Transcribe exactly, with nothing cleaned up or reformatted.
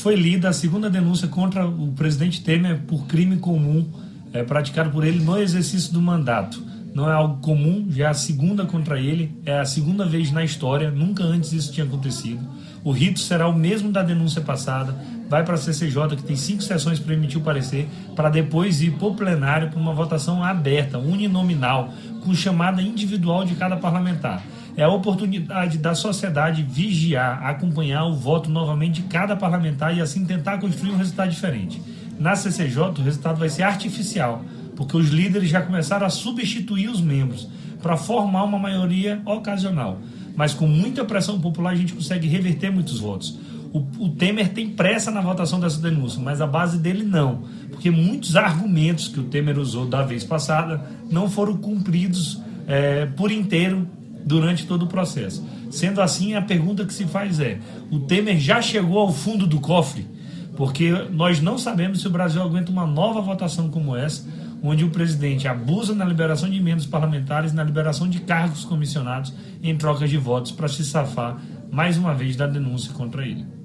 foi lida a segunda denúncia contra o presidente Temer por crime comum é, praticado por ele no exercício do mandato. Não é algo comum, já é a segunda contra ele, é a segunda vez na história, nunca antes isso tinha acontecido. O rito será o mesmo da denúncia passada, vai para a C C J, que tem cinco sessões para emitir o parecer, para depois ir para o plenário para uma votação aberta, uninominal, com chamada individual de cada parlamentar. É a oportunidade da sociedade vigiar, acompanhar o voto novamente de cada parlamentar e assim tentar construir um resultado diferente. Na C C J o resultado vai ser artificial, porque os líderes já começaram a substituir os membros para formar uma maioria ocasional. Mas com muita pressão popular a gente consegue reverter muitos votos. O, o Temer tem pressa na votação dessa denúncia, mas a base dele não, porque muitos argumentos que o Temer usou da vez passada não foram cumpridos é, por inteiro durante todo o processo. Sendo assim, a pergunta que se faz é: o Temer já chegou ao fundo do cofre? Porque nós não sabemos se o Brasil aguenta uma nova votação como essa, onde o presidente abusa na liberação de emendas parlamentares, na liberação de cargos comissionados em troca de votos para se safar mais uma vez da denúncia contra ele.